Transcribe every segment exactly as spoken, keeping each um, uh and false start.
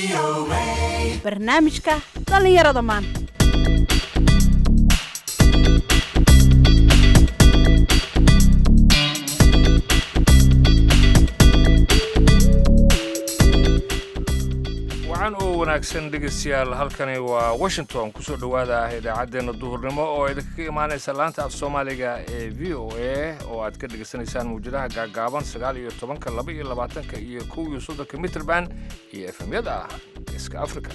barnaamijka dhalinyarada maanta. wanaagsan dhegeystayaal halkani waa Washington ku soo dhawaada idaacadeena duhurnimo oo idinka imaanaysa laanta af Soomaaliga ee V O A oo aad ka dhageysanaysaan muujadaha gaagaaban sagaal iyo toban laba iyo labaatan iyo kow iyo soddon mitir band iyo F M-yada Geeska Afrika.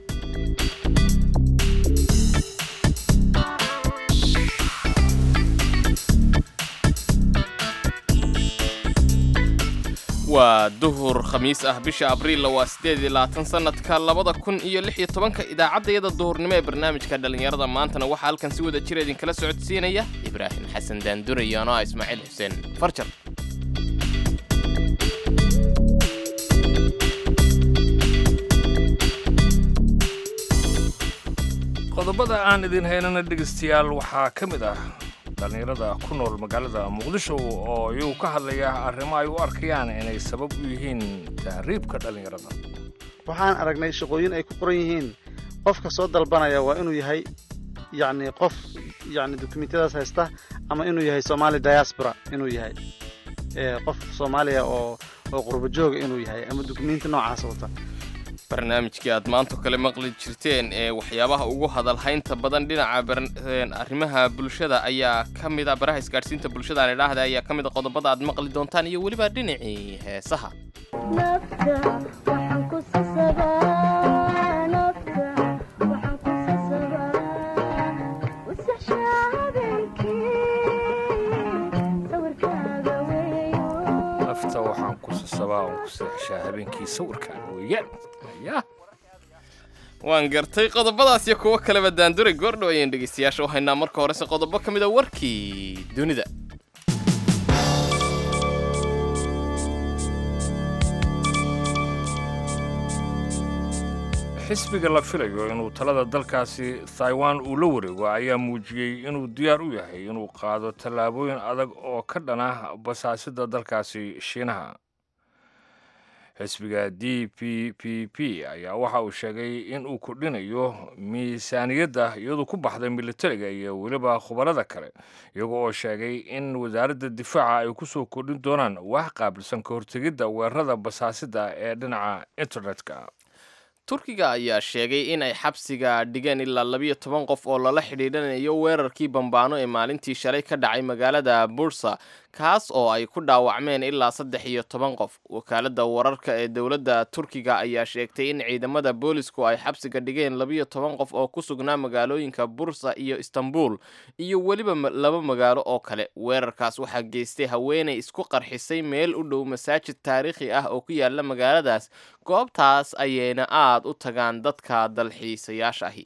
waa duhur khamiis ah bisha abriil waa sideed iyo labaatan sanadka labada kun iyo lix iyo toban idaacadayada duhurnimo ee barnaamijka dhalinyarada maantana waxa halkan si wada jir idin kala socodsiinaya Ibraahim Xasan Daandure iyo ana Ismaaciil Xuseen Farjar. qodobada aan idin haynana dhegeystayaal waxaa ka mid ah dhalinyarada ku nool magaalada Muqdisho oo iyagu ka hadlaya arrimo ay u arkayaan inay sabab u yihiin tahriibka dhalinyarada. waxaan aragnay shaqooyin ay ku qoran yihiin qofka soo dalbanaya waa inuu yahay yacni qof yacni dokumentiyadaas haysta ama inuu yahay Somali diaspora inuu yahay ee qof Soomaaliya oo oo qurbo joog inuu yahay ama dokumenti noocaas wata. barnaamijkii aad maanta kale maqli jirteen ee waxyaabaha ugu hadalhaynta badan dhinaca arrimaha bulshada ayaa ka mid ah baraha isgaarsiinta bulshada aan idhaahday ayaa ka mid ah qodobada aad maqli doontaan iyo weliba dhinacii heesaha. nafta waxaan ku sasabaa oo ku seexshaa habeenkii sawirkaaga weeyaan. waan gartay qodobadaas iyo kuwa kaleba Daandure goordhow ayaan dhegeystayaasha u haynaa. marka horese qodobo ka mid ah warkii dunida. xisbiga la filayo inuu talada dalkaasi Taiwan uu la wareego ayaa muujiyay inuu diyaar u yahay inuu qaado tallaabooyin adag oo ka dhana basaasida dalkaasi Shiinaha. xisbiga D P P P ayaa waxa uu sheegay in uu kordhinayo miisaaniyadda iyadoo ku baxday militariga iyo weliba khubarada kale iyagoo oo sheegay in wasaaradda difaaca ay ku soo kordhin doonaan wax qaabilsan ka hortegidda weerarada basaasida ee dhinaca internetka. Turkiga ayaa sheegay in ay xabsiga dhigeen ilaa laba iyo toban qof oo lala xidhiidhanayo weerarkii bambaano ee maalintii shalay ka dhacay magaalada Bursa kaas oo ay ku dhaawacmeen ilaa saddex iyo toban qof. wakaaladda wararka ee dowladda Turkiga ayaa sheegtay in ciidamada boolisku ay xabsiga dhigeen laba iyo toban qof oo ku sugnaa magaalooyinka Bursa iyo Istanbul iyo weliba laba magaalo oo kale. weerarkaas waxaa geystay haweeney isku qarxisay meel u dhow masaajid taariikhi ah oo ku yaala magaaladaas. goobtaas ayayna aad u tagaan dadka dalxiisayaasha ahi.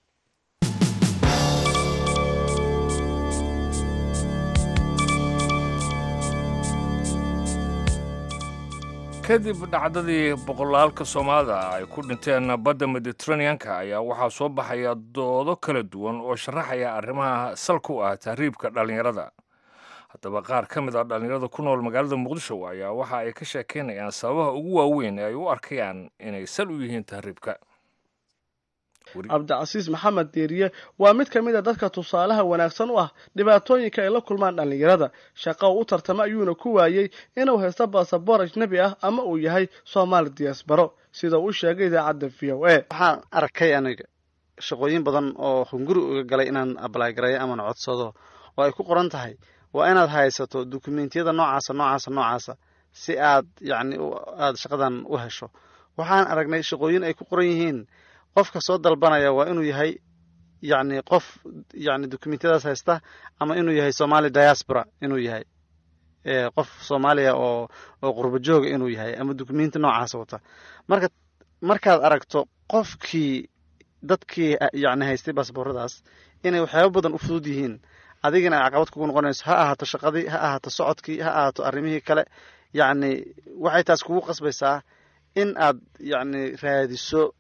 kadib dhacdadii boqolaalka Soomaalida ay ku dhinteen badda Mediterranean-ka ayaa waxaa soo baxaya doodo kala duwan oo sharaxaya arrimaha salka u ah tahriibka dhalinyarada. haddaba qaar ka mid ah dhalinyarada ku nool magaalada Muqdisho ayaa waxa ay ka sheekeynayaan sababaha ugu waaweyn ee ay u arkayaan inay sal u yihiin tahriibka. Cabdicasiis Maxamed Deeriye waa mid ka mid ah dadka tusaalaha wanaagsan u ah dhibaatooyinka ay la kulmaan dhalinyarada. shaqo u tartama ayuuna ku waayay inuu haysto baasaboor ajnabi ah ama uu yahay Somali diaspora sida uu sheegay idaacadda V O A. waxaan arkay aniga shaqooyin badan oo hunguri uga galay inaan apply gareeyo ama codsado oo ay ku qoran tahay waa inaad haysato dokumentiyada noocaas noocaas noocaas si aad yacni aad shaqadan u hesho. waxaan aragnay shaqooyin ay ku qoran yihiin qofka soo dalbanaya waa inuu yahay yacni qof yacni dokumentiyadaas haysta ama inuu yahay Somali diaspora inuu yahay ee qof Soomaaliya oo oo qurbo joog inuu yahay ama dokumenti noocaas wata. marka markaad aragto qofkii dadkii yacni haystay baasabooradaas inay waxyaabo badan u fudud yihiin adigina caqabad kugu noqonayso ha ahaato shaqadii ha ahaato socodkii ha ahaato arrimihii kale yacni waxay taas kugu qasbaysaa in aad yacni raadiso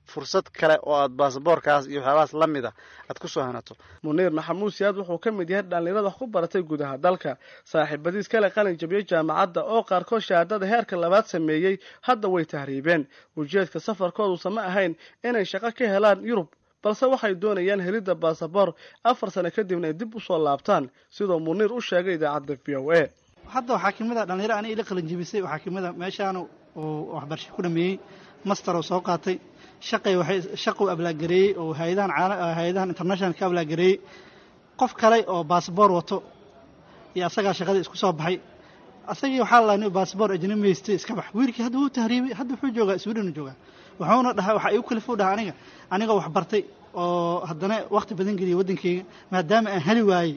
fursad kale oo aad baasaboorkaas iyo waxyaabahaas la mid a aad ku soo hanato. muniir maxamuud siyaad wuxuu ka mid yahay dhallinyarada wax ku baratay gudaha dalka saaxiibadiis kale qalin jabiyey jaamacadda oo qaarkood shahaadada heerka labaad sameeyey hadda way tahriibeen ujeedka safarkoodusa ma ahayn inay shaqo ka helaan yurub balse waxay doonayaan helidda baasaboor afar sano kadibna ay dib u soo laabtaan sidoo muniir u sheegay idaacadda v o a. hadda waxaa ka mid a dhallinyaro aniga ila qalin jabisay waxaa ka mid a meeshaana oo waxbarasho ku dhameeyey master oo soo qaatay shaqay waxay shaqo ablaagareeyay oo hay'adahan caalami hay'adahan international ka ablaagareeyay qof kale oo baasaboor wato iyo asaga shaqada isku soo baxay asagii waxa la leeyahay baasaboor ajnabi meestay iska bax wiilkii hadda uu tahriibay hadda wuxuu joogaa Sweden joogaa wuxuuna dhahay waxa ay kala fudhaa aniga aniga wax bartay oo haddana waqti badan geliyay wadankayga maadaama aan heli waayay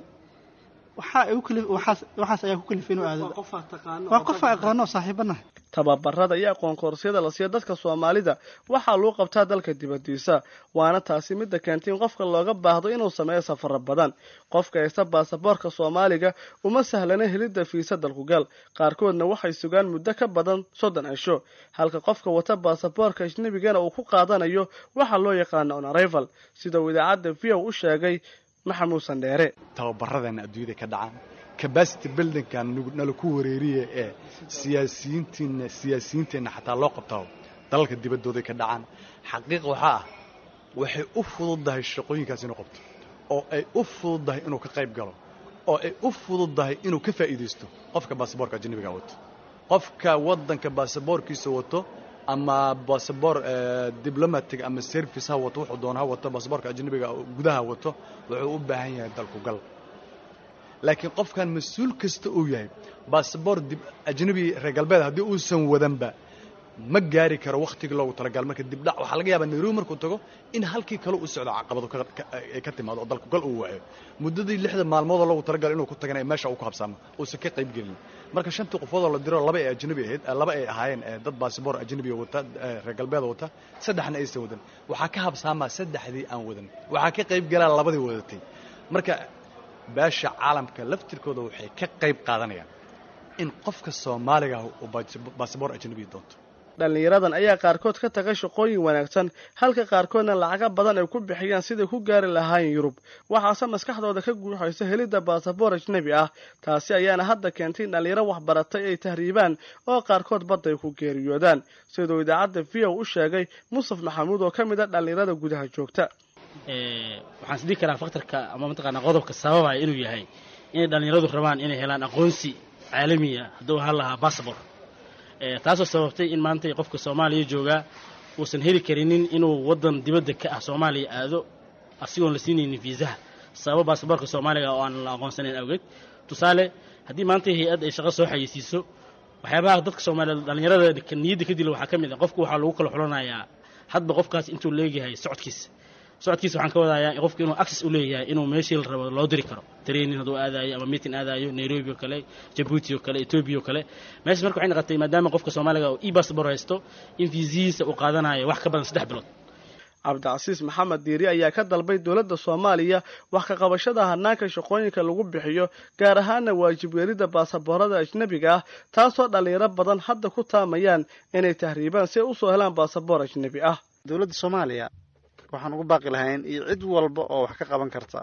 waxa ay kala waxaas waxaas ayaa ku kalifay inuu aado qof taqaano waa qof aqaano saaxiibana tababarada iyo aqoon koorsiyada la siiyo dadka Soomaalida waxaa loo qabtaa dalka dibadiisa waana taasi mid keentay in qofka looga baahdo inuu sameeyo safar badan qofka haysta baasaboorka Soomaaliga uma sahlana helidda fiisa dalku gal qaarkoodna waxay sugaan muddo ka badan soddon cisho halka qofka wata baasaboorka ajnabigana uu ku qaadanayo waxa loo yaqaan on arrival sida idaacadda V O u sheegay maxamuud sandheere. tababaradana adduunyada ka dhacaan capacity building kan nala ku wareeriye ee siyaasiyiintina siyaasiyiinteena xataa loo qabto dalka dibadooda ka dhacaan xaqiiq waxa ah waxay u fududahay shaqooyinkaas inuu qabto oo ay u fududahay inuu ka qayb galo oo ay u fududahay inuu ka faa'iideysto qofka baasaboorka ajnabiga wato qofka wadanka baasaboorkiisa wato ama baasaboor diplomatic ama service ha wato wuxuu doonaa wato baasaboorka ajnabiga gudaha wato wuxuu u baahan yahay dalku gal laakiin qofkan mas'uul kasta uu yahay baasaboor ajnabi reer galbeed haddii uusan wadanba ma gaari karo waqtiga loogu talagal marka dib dhac waxa laga yaabaa Nairobi markuu tago in halkii kale uu socdo caqabado ka timaado oo dalku gal uu waayo muddadii lixda maalmood oo loogu talagal inuu ku tagana meesha uu ku habsamo oo si ka qayb gelin marka shantii qofood oo la diro laba ay ajnabi ahayd laba ay ahaayeen dad baasaboor ajnabi wata reer galbeed wata saddexna ay wadan waxa ka habsama saddexdii aan wadan waxa ka qayb galaa labadii wadatay marka baasha caalamka laftirkooda waxay ka qayb qaadanayaan in qofka Soomaaliga uu baasaboor ajnabi doonto dhalinyaradan ayaa qaarkood ka tagay shaqooyin wanaagsan halka qaarkoodna lacag badan ay ku bixiyaan sidii ku gaari lahaayeen Yurub waxaase maskaxdooda ka guuxaysa helidda baasaboor ajnabi ah taasi ayaana hadda keentay in dhalinyaro wax baratay ay tahriibaan oo qaarkood badda ay ku geeriyoodaan sidoo idaacadda V O u sheegay Musaf Maxamuud oo ka mid ah dhalinyarada gudaha joogta ee waxaan sidii karaa faktarka ama mataqaana qodobka sababaya inuu yahay in dhalinyaradu rabaan inay helaan aqoonsi caalami ah hadduu hal lahaa baasaboor ee taasoo sababtay in maanta qofka Soomaaliya jooga uusan heli karinin inuu wadan dibadda ka ah Soomaaliya aado asigoon la siinaynin fiisaha sabab baasaboorka Soomaaliga oo aan la aqoonsanayn awgeed tusaale haddii maanta hay'ad ay shaqo soo xayisiiso waxyaabaha dadka Soomaaliyeed dhalinyarada niyadda ka dilo waxaa ka mid ah qofku waxa lagu kala xulanayaa hadba qofkaas intuu leeyahay socodkiisa socodkiisa waxaan ka wadayaa qofku inuu access u leeyahay inuu meeshii la rabo loo diri karo training haduu aadayo ama meeting aadayo Nairobi oo kale Djibouti oo kale Ethiopia oo kale meesha markuu waxay noqotay maadaama qofka Soomaaliga uu e-passport haysto in fiisiisa uu qaadanayo wax ka badan saddex bilood Cabdicasiis Maxamed Diiri ayaa ka dalbay dawladda Soomaaliya wax ka qabashada hanaanka shaqooyinka lagu bixiyo gaar ahaan waajib yeelida baasaboorada ajnabiga ah taasoo dhalinyaro badan hadda ku taamayaan inay tahriibaan si ay u soo helaan baasaboor ajnabi ah dawladda Soomaaliya waxaan ugu baaqi lahayn iyo cid walba oo wax ka qaban karta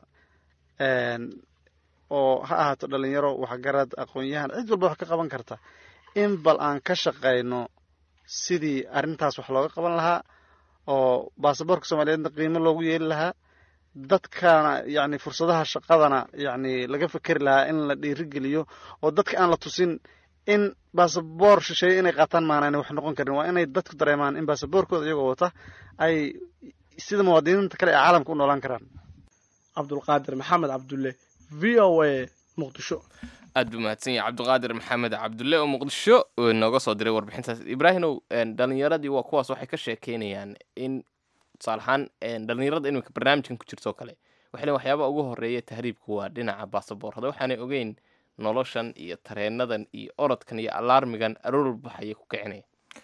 een oo ha ahaato dhalinyaro wax garad aqoon-yahan cid walba wax ka qaban karta in bal aan ka shaqeyno sidii arintaas wax looga qaban lahaa oo baasaboorka Soomaaliyeed qiimo loogu yeeli lahaa dadkana yaani fursadaha shaqadana yaani laga fikir lahaa in la dhiirigeliyo oo dadka aan la tusin in baasaboor shisheeye inay qaataan maana wax noqon karin waa inay dadku dareemaan in baasaboorkooda iyagoo wata ay sida muwaadiniinta kale ee caalamka u noolaan karaan Cabdulqaadir Maxamed Cabdulle V O A Muqdisho aad buu mahadsan yahay Cabdulqaadir Maxamed Cabdulle oo Muqdisho oo nooga soo diray warbixintaas Ibraahimow dhalinyaradii waa kuwaas waxay ka sheekeynayaan in salahan dhalinyarada inuu barnaamijkan ku jirto kale waxay waxyaabo ugu horeeya tahriibku waa dhinaca baasaboorada waxaanay ogeyn noloshan iyo tareenadan iyo orodkan iyo alarmigan aroor baxay ku kicinay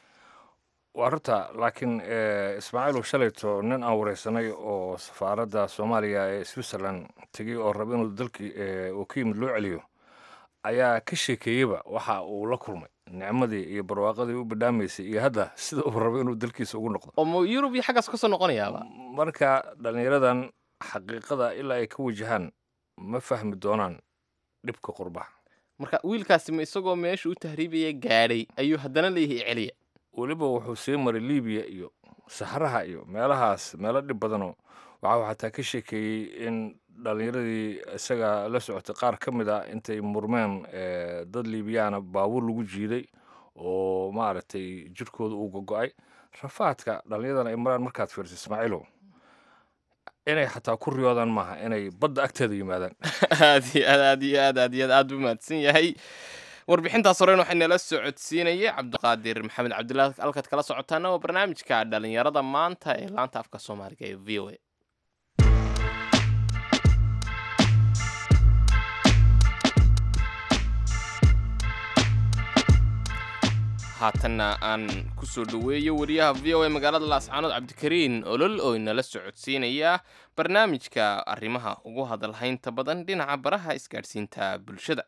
warta laakiin Ismaaciil shalayto nin aan wareysanay oo safaaradda Soomaaliya ee Switzerland tagay oo rabo inuu dalkii uu ka yimid loo celiyo ayaa ka sheekeeyay waxa uu la kulmay nicmadii iyo barwaaqadii u badhaamaysay iyo hadda sida uu rabo inuu dalkiisa ugu noqdo oo ma yurub iyo xaggaas ka soo noqonayaaba marka dhallinyaradan xaqiiqada ilaa ay ka wajahaan ma fahmi doonaan dhibka qurbaha marka wiilkaasi ma isagoo meesha u tahriibaya gaadhay ayuu haddana leeyahay celiya weliba wuxuu sii maray libiya iyo saxraha iyo meelahaas meelo dhib badanoo waxaa xataa ka sheekeeyey in dhallinyaradii isaga la socotay qaar ka mid ah intay murmeen dad liibiyaana baabuur lagu jiiday oo maaragtay jirkooda uu gogo'ay rafaadka dhallinyadan ay maraan markaad fiirsa ismaaciilow inay xataa ku riyoodaan maaha inay badda agteeda yimaadaan aad iyo aad aad iyo aad aad iyo aad aad u mahadsan yahay warbixintaas horeen waxay nala socodsiinayay cabdiqaadir maxamed cabdilaahi halkaad kala socotaana waa barnaamijka dhallinyarada maanta ee laanta afka soomaaliga ee v o a haatanna aan ku soo dhoweeyo wariyaha v o a magaalada laascaanood cabdikariin olol oo inala socodsiinaya barnaamijka arrimaha ugu hadalhaynta badan dhinaca baraha isgaadhsiinta bulshada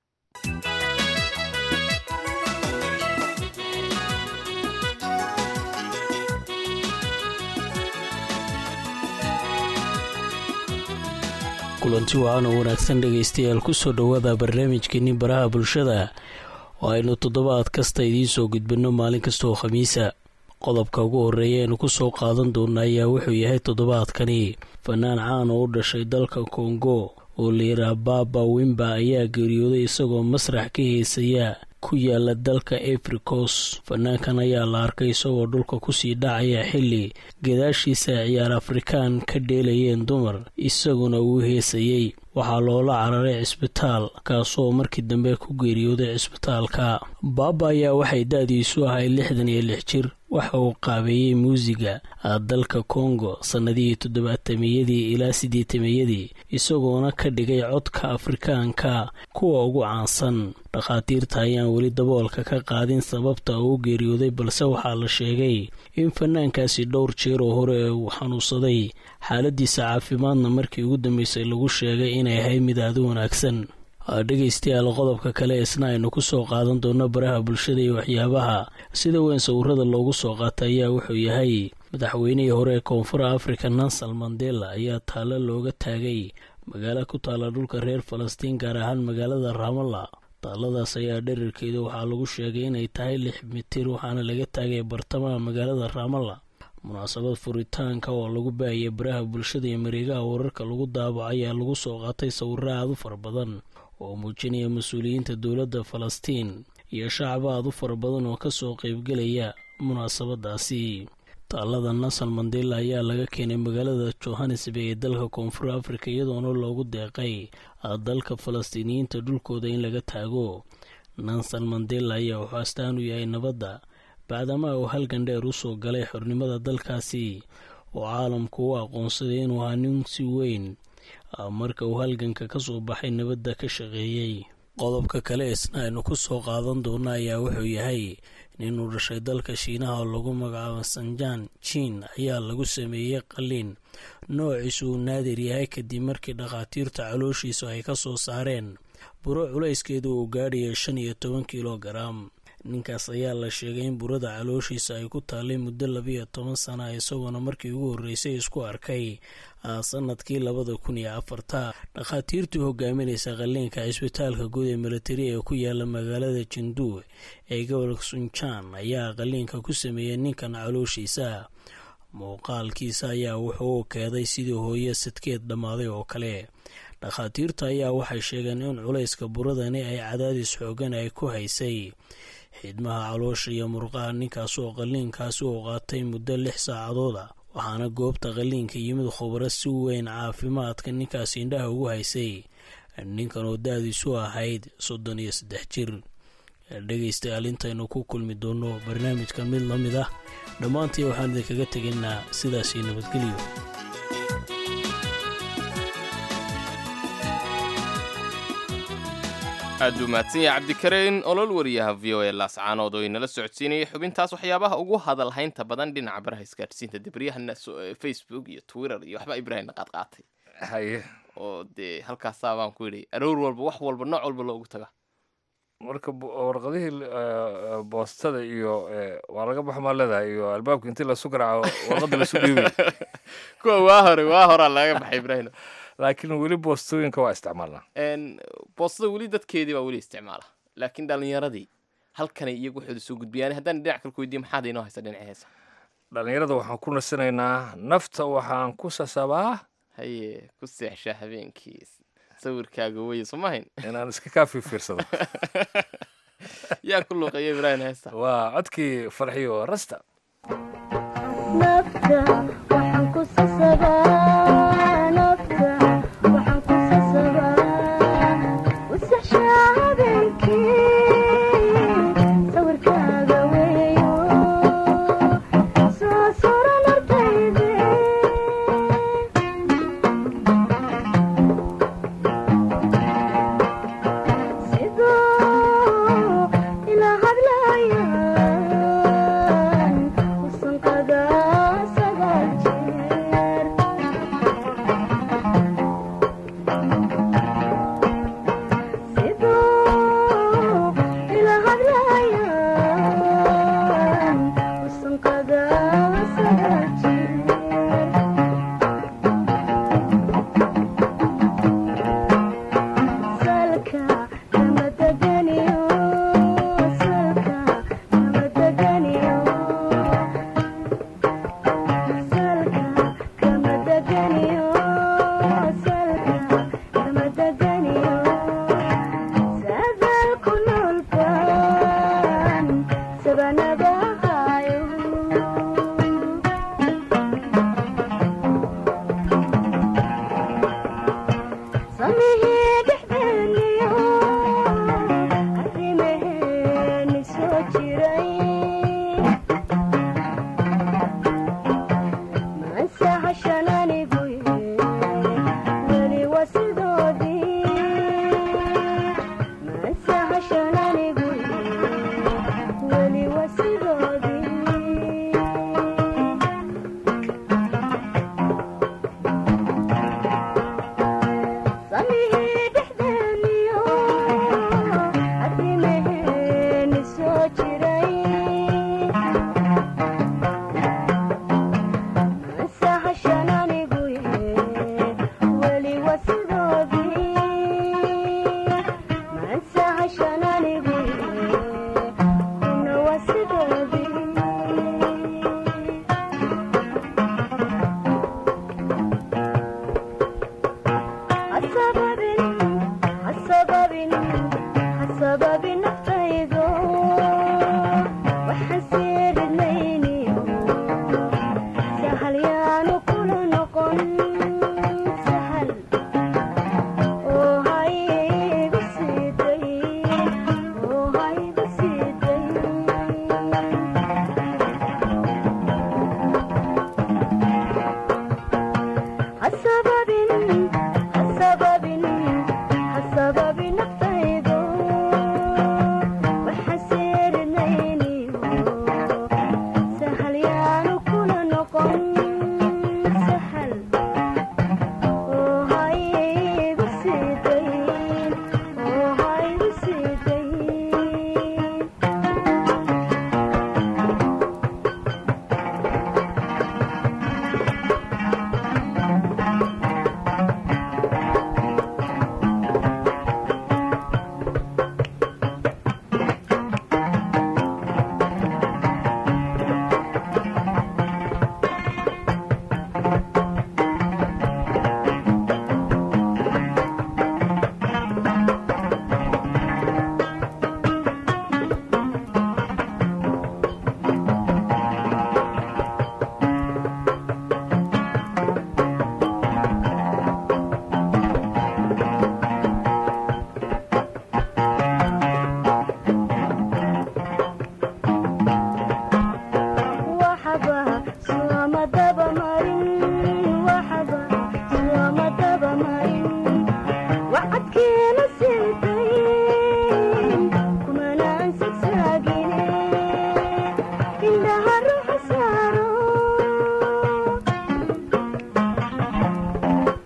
kulanti wacan oo wanaagsan dhegaystayaal ku soo dhowaada barnaamijkeenni baraha bulshada oo aynu toddobaad kasta idiin soo gudbinno maalin kasta oo khamiisa qodobka ugu horreeya aynu ku soo qaadan doonna ayaa wuxuu yahay toddobaadkani fanaan caan oo u dhashay dalka kongo oo layidhaah baba wimba ayaa geeriyooday isagoo masrax ka heesaya ku yaala dalka africos fanaankan ayaa la arkay isagoo dhulka kusii dhacaya xilli gadaashiisa ciyaar afrikaan ka dheelayeen dumar isaguna uu heesayey waxaa loola cararay cisbitaal kaasoo markii dambe ku geeriyooday cisbitaalka baaba ayaa waxay da-diisu ahay lixdan iyo lix jir waxa uu qaabeeyey muusiga dalka kongo sannadihii toddobaatameyadii ilaa siddeetameyadii isagoona ka dhigay codka afrikaanka kuwa ugu caansan dhakhaatiirta ayaan weli daboolka ka qaadin sababta uu geeriyooday balse waxaa la sheegay in fanaankaasi dhowr jeer oo hore uu xanuunsaday xaaladiisa caafimaadna markii ugu dambeysay lagu sheegay inay ahay mid aad u wanaagsan dhegaystayaal qodobka kale isna aynu ku soo qaadan doonno baraha bulshada iyo waxyaabaha sida weyn sawirada loogu soo qaata ayaa wuxuu yahay madaxweynihii hore ee koonfur afrika nelson mandela ayaa taalo looga taagay magaalo ku taala dhulka reer falastiin gaar ahaan magaalada ramalla taaladaas ayaa dherarkeeda waxaa lagu sheegay inay tahay lix mitir waxaana laga taagay bartamaha magaalada ramalla munaasabad furitaanka oo lagu baahiyay baraha bulshada iyo mareegaha wararka lagu daabaco ayaa lagu soo qaatay sawiro aad u fara badan oo muujinaya mas-uuliyiinta dowladda falastiin iyo shacaba aad u fara badan oo ka soo qaybgelaya munaasabadaasi taalada nelson mandela ayaa laga keenay magaalada johannesburg ee dalka koonfur afrika iyadoona loogu deeqay dalka falastiiniyiinta dhulkooda in laga taago nelson mandela ayaa wuxuu astaan u yahay nabadda bacdama uu halgan dheer u soo galay xornimada dalkaasi oo caalamku u aqoonsaday inuu ahaa nin si weyn marka uu halganka ka soo baxay nabadda ka shaqeeyey qodobka kale isna aynu ku soo qaadan doona ayaa wuxuu yahay ninuu dhashay dalka shiinaha oo lagu magacaabo sanjaan jiin ayaa lagu sameeyey qaliin noociisu uu naadir yahay kadib markii dhakhaatiirta calooshiisu ay ka soo saareen buro culayskeedu uu gaadhaya shan iyo toban kilogaram ninkaas ayaa la sheegay in burada calooshiisa ay ku taallay muddo labiyo toban sana isagoona markii ugu horreysay isku arkay sanadkii labada kun iyo afarta dhakhaatiirtii hogaaminaysa qaliinka cisbitaalka guud ee militari ee ku yaala magaalada jinduu ee gobolka sunjaan ayaa qaliinka ku sameeyey ninkan calooshiisa muuqaalkiisa ayaa wuxuu u keeday sidii hooyo sadkeed dhammaaday oo kale dhakhaatiirta ayaa waxay sheegeen in culayska buradani ay cadaadis xoogan ay ku haysay xidmaha caloosha iyo murqaha ninkaas oo qaliinkaasi uu qaatay muddo lix saacadooda waxaana goobta qaliinka yimid khubaro si weyn caafimaadka ninkaas indhaha ugu haysay ninkan oo da-diisu ahayd soddon iyo saddex jir dhegaystayaal intaynu ku kulmi doono barnaamijkan mid la mid ah dhammaantii waxaan idinkaga tegaynaa sidaasii nabadgelyo aad u mahadsan yahay cabdikariin olol wariyaha v o a laascaanood oo inala socodsiinayay xubintaas waxyaabaha ugu hadalhaynta badan dhinaca baraha isgaadhsiinta debriyahana facebook iyo twitter iyo waxba ibrahimna qaadqaatay haye oo dee halkaasaa baan ku yidhi aroor walba wax walba nooc walba loogu taga marka warqadihii boostada iyo waa laga baxo maa leedahay iyo albaabka intii lasu garaaco warqadda lasu dhiibay kuwa waa hore waa horaa laga baxay ibraahim laakiin weli boostooyinka waa isticmaalnaa boostada weli dadkeedii baa weli isticmaala laakiin dhalinyaradii halkanay iyagu waxooda soo gudbiyaan haddaan dhinac kale ku weydiiyo maxaad inoo haysta dhinaca heesa dhalinyarada waxaan ku nasanaynaa nafta waxaan ku sasabaa haye ku seexshaa habeenkii sawirkaaga weye somahayn inaan iska kaa fiirfiirsado yaa ku luuqeeya ibraahim heesta waa codkii farxiyo rasta nafta waxaan ku sasabaa nafta waxaan ku sasabaa ku seexshaa habeenkii sawirkaaga weeyo soo suran ardayde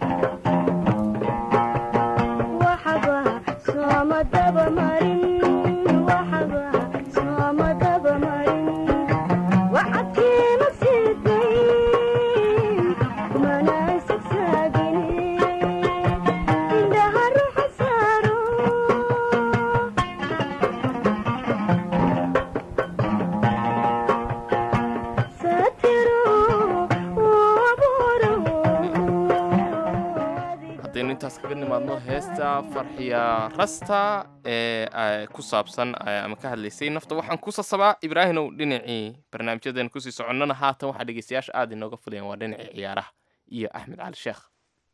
Daba marin intaas kaga nimaadno heesta farxiya rasta ee ku saabsan ama ka hadlaysay nafta waxaan ku sasabaa ibraahimow dhinacii barnaamijyadan kusii soconnana haatan waxaa dhegeystayaasha aad inooga fadhiyaan waa dhinacii ciyaaraha iyo axmed cali sheekh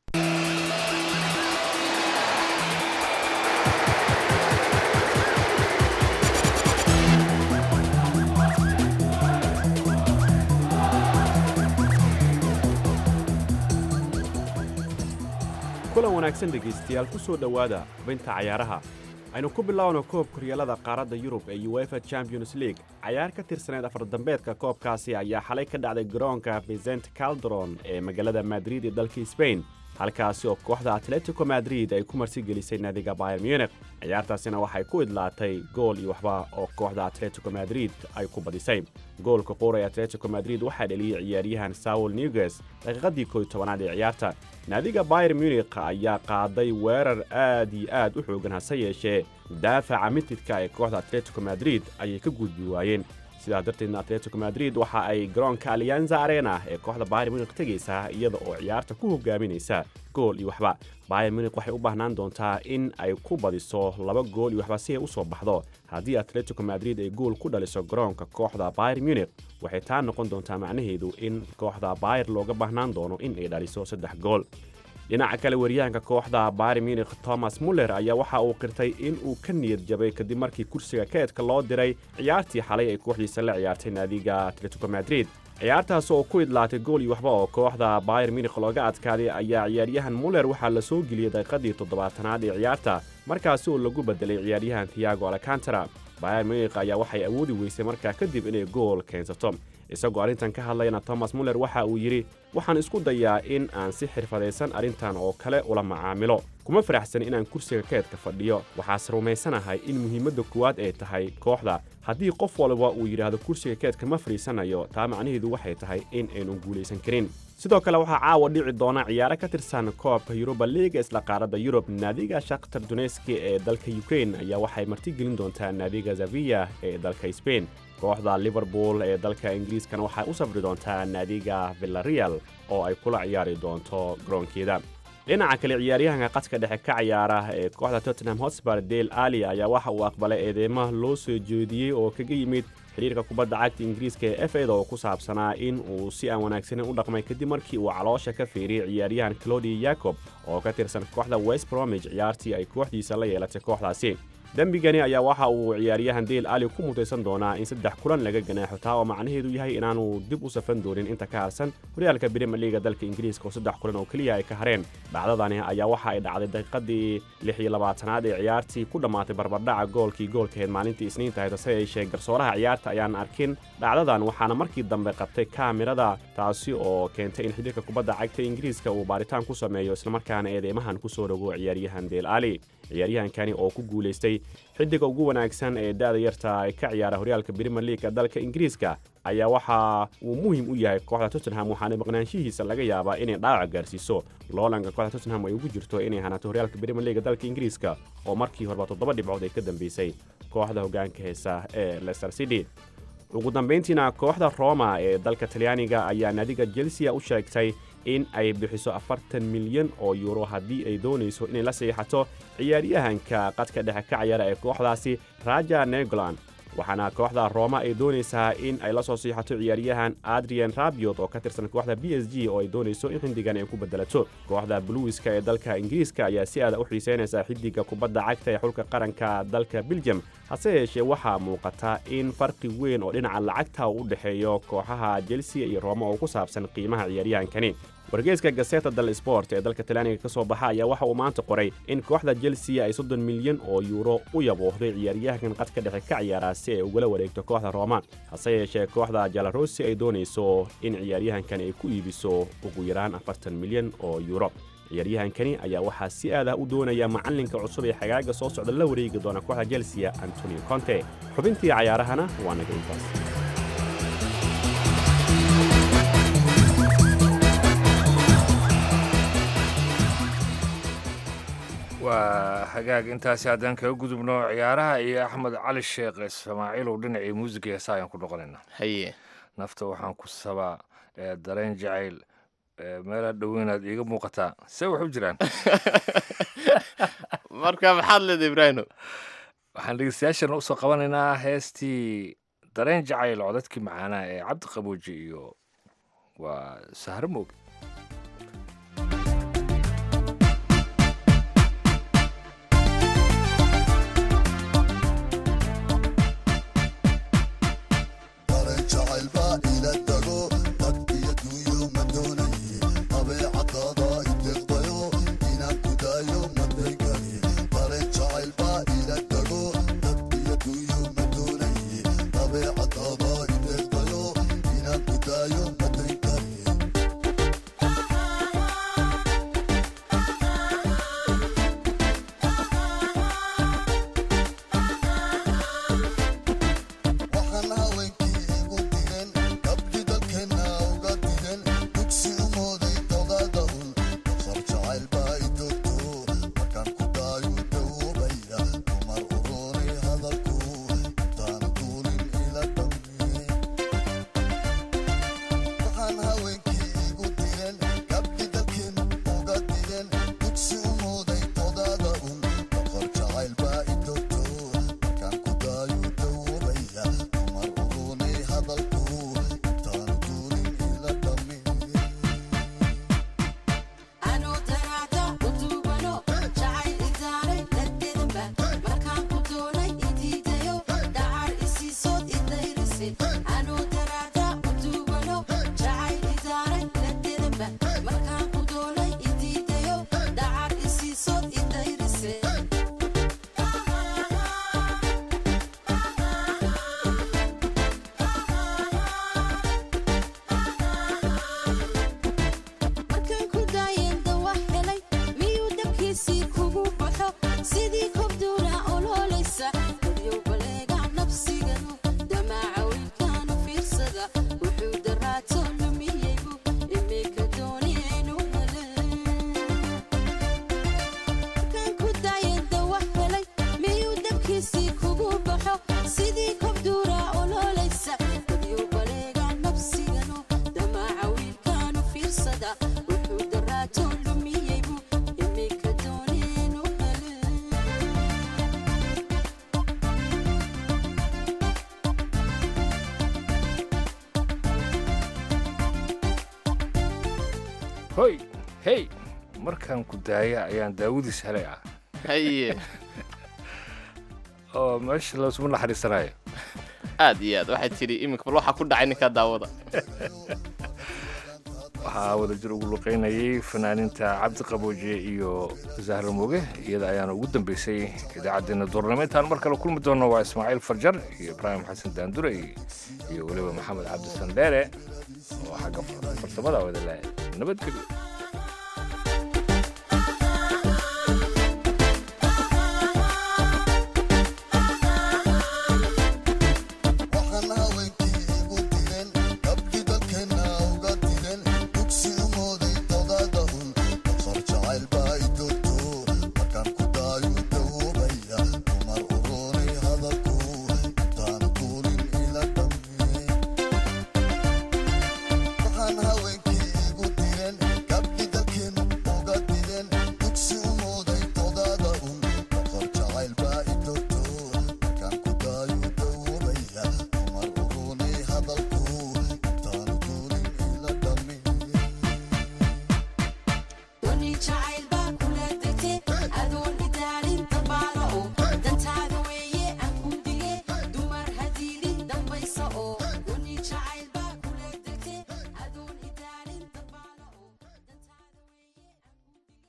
kulan wanaagsan dhegaystayaal ku soo dhowaada xubinta cayaaraha aynu ku bilaawno koobka horyaalada qaaradda yurub ee uefa champions league cayaar ka tirsaneyd afardambeedka koobkaasi ayaa xalay ka dhacday garoonka vicente calderon ee magaalada madrid ee dalka sbain halkaasi oo kooxda atletico madrid ay ku marsigelisay naadiga bayer munich ciyaartaasina waxay ku idlaatay gool iyo waxba oo kooxda atletico madrid ay ku badisay goolka qoor ee atletico madrid waxaa dheliyey ciyaaryahan saul niguez daqiiqadii kooy tobanaad ee ciyaarta naadiga bayer munich ayaa qaaday weerar aad iyo aad u xoogan hase yeeshee daafaca mitidka ee kooxda atletico madrid ayay ka gudbi waayeen sidaa darteedna atletico madrid waxa ay garoonka alianza arena ee kooxda bayer munich tegaysaa iyada oo ciyaarta ku hogaaminaysa gool iyo waxba bayer munich waxay u baahnaan doontaa in ay ku badiso laba gool iyo waxba si ay u soo baxdo haddii atletico madrid ay gool ku dhaliso garoonka kooxda bayer munich waxay taa noqon doontaa macnaheedu in kooxda bayer looga baahnaan doono in ay dhaliso saddex gool dhinaca kale weeryahanka kooxda bayer munich thomas muller ayaa waxa uu qirtay in uu ka niyad jabay kadib markii kursiga keedka loo diray ciyaartii xalay ay kooxdiisa la ciyaartay naadiga atletico madrid ciyaartaas oo ku idlaatay gool iyo waxba oo kooxda bayer munich looga adkaaday ayaa ciyaaryahan muller waxaa la soo geliyey daqiiqadii toddobaatanaad ee ciyaarta markaasi oo lagu bedelay ciyaaryahan thiago alcantara bayer munich ayaa waxay awoodi weysay markaa kadib inay gool keensato isagoo arrintan ka hadlayna thomas muller waxa uu yidhi waxaan isku dayaa in aan si xirfadaysan arrintan oo kale ula macaamilo kuma faraxsan inaan kursiga keedka fadhiyo waxaase rumaysanahay in muhiimadda koowaad ay tahay kooxda haddii qof walba uu yidhaahdo kursiga keedka ma fadhiisanayo taa macnaheedu waxay tahay in aynu guulaysan karin sidoo kale waxaa caawa dhici doona ciyaaro ka tirsan koobka yuruba liiga isla qaaradda yurub naadiga shakhtar duneski ee dalka ukrain ayaa waxay martigelin doontaa naadiga zaviya ee dalka sbain kooxda liverpool ee dalka ingiriiskana waxay u safri doontaa naadiga villareal oo ay kula ciyaari doonto garoonkeeda dhinaca kale ciyaaryahanka qadka dhexe ka ciyaara ee kooxda tottenham hotspur dale ali ayaa waxa uu aqbalay eedeymo loo soo jeediyey oo kaga yimid xiriirka kubadda cagta ingiriiska ee f eda oo ku saabsanaa in uu si aan wanaagsanin u dhaqmay kadib markii uu caloosha ka fiiriyey ciyaaryahan clodi yacob oo ka tirsan kooxda west bromwich ciyaartii ay kooxdiisa la yeelatay kooxdaasi dembigani ayaa waxa uu ciyaaryahan dale ali ku mutaysan doonaa in saddex kulan laga ganaaxo taa oo macnaheedu yahay inaanu dib u safan doonin inta ka harsan horyaalka Premier League dalka Ingiriiska oo saddex kulan oo kaliya ay ka hareen dhacdadani ayaa waxa ay dhacday daqiiqadii lix iyo labaatanaad ee ciyaartii ku dhamaatay barbardhaca goolkii goolkeed maalintii Isniinta ahayd se yeeshee garsooraha ciyaarta ayaan arkin dhacdadan waxaana markii dambe qabtay kaamirada taasi oo keentay in xidhiidhka kubadda cagta Ingiriiska uu baaritaan ku sameeyo isla markaana eedeymahan ku soo dhago ciyaaryahan Dale Ali ciyaaryahankani oo ku guuleystay xiddiga ugu wanaagsan ee daada yarta ay ka ciyaara horyaalka Premier League dalka Ingiriiska ayaa waxa uu muhiim u yahay kooxda Tottenham waxaana maqnaanshihiisa laga yaabaa inay dhaawac gaarsiiso loolanka kooxda Tottenham ay ugu jirto inay hanato horyaalka Premier League dalka Ingiriiska oo markii horeba toddoba dhibcood ay ka dambeysay kooxda hoggaanka heesa ee Leicester City ugu dambeyntiina kooxda Roma ee dalka Talyaaniga ayaa naadiga Chelsea u sheegtay in ay bixiso afartan milyan oo euro haddii ay doonayso inay la saxiixato ciyaaryahanka qadka dhexe ka ciyaara ee kooxdaasi Raja Nainggolan waxaana kooxda Roma ay doonaysaa in ay la soo saxiixato ciyaaryahan Adrien Rabiot oo ka tirsan kooxda B S G oo ay doonayso in xiddigan ay ku bedelato kooxda Blueska ee dalka Ingiriiska ayaa si aad u xiiseynaysa xiddiga kubadda cagta ee xulka qaranka dalka Belgium hase yeeshee waxaa muuqata in farqi weyn oo dhinaca lacagta u dhaxeeyo kooxaha Chelsea iyo Roma oo ku saabsan qiimaha ciyaaryahankani wargeyska Gazzetta dello Sport ee dalka Talyaaniga ka soo baxa ayaa waxa uu maanta qoray in kooxda Chelsea ay soddon milyan oo euro u yaboohday ciyaaryahankan qadka dhexe ka ciyaara si ay uga wareegto kooxda Roma hase yeeshee kooxda Giallorossi ay doonayso in ciyaaryahankan ay ku iibiso ugu yaraan afartan milyan oo euro ciyaaryahankani ayaa waxaa si aad ah u doonaya macalinka cusub ee xagaaga soo socda la wareegi doona kooxda Chelsea Antonio Conte xubintii ciyaarahana waa naga intaas waa hagaag intaasi haddaan kaga gudubno ciyaaraha iyo axmed cali sheekh ismaaciil oo dhinacii muusiga heesa ayaan ku noqonaynaa haye nafta waxaan ku sabaa ee dareen jacayl Eh, meelaa dhoweynaad iiga muuqataa see wax u jiraan marka maxaad leedahay ibraahino waxaan dhegeystayaashana usoo qabanaynaa heestii dareen jacayl codadkii macaanaa ee cabdi qabooji iyo waa sahro mooge hoy hey markaan ku daaya ayaan daawadiis helay ah haye oo meesha loosuma naxariisanayo aad iyo aad waxay tidhi iminka bal waxaa ku dhacay ninkaa daawada waxaa wada jir ugu luqaynayay fanaaninta cabdi qabooje iyo zahra mooge iyada ayaana ugu dambeysay idaacaddeenna duurnimo intaan mar kale kulmi doonno waa ismaaciil farjar iyo ibraahim xasan daandure iyo weliba maxamed cabdisan dheere oo xagga farsamada wada leh nabadgelyo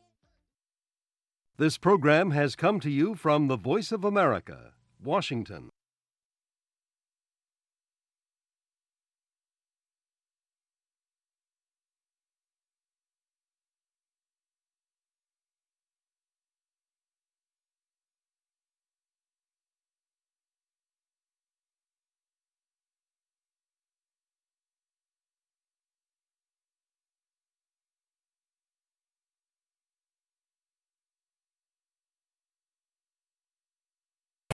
This program has come to you from the Voice of America, Washington.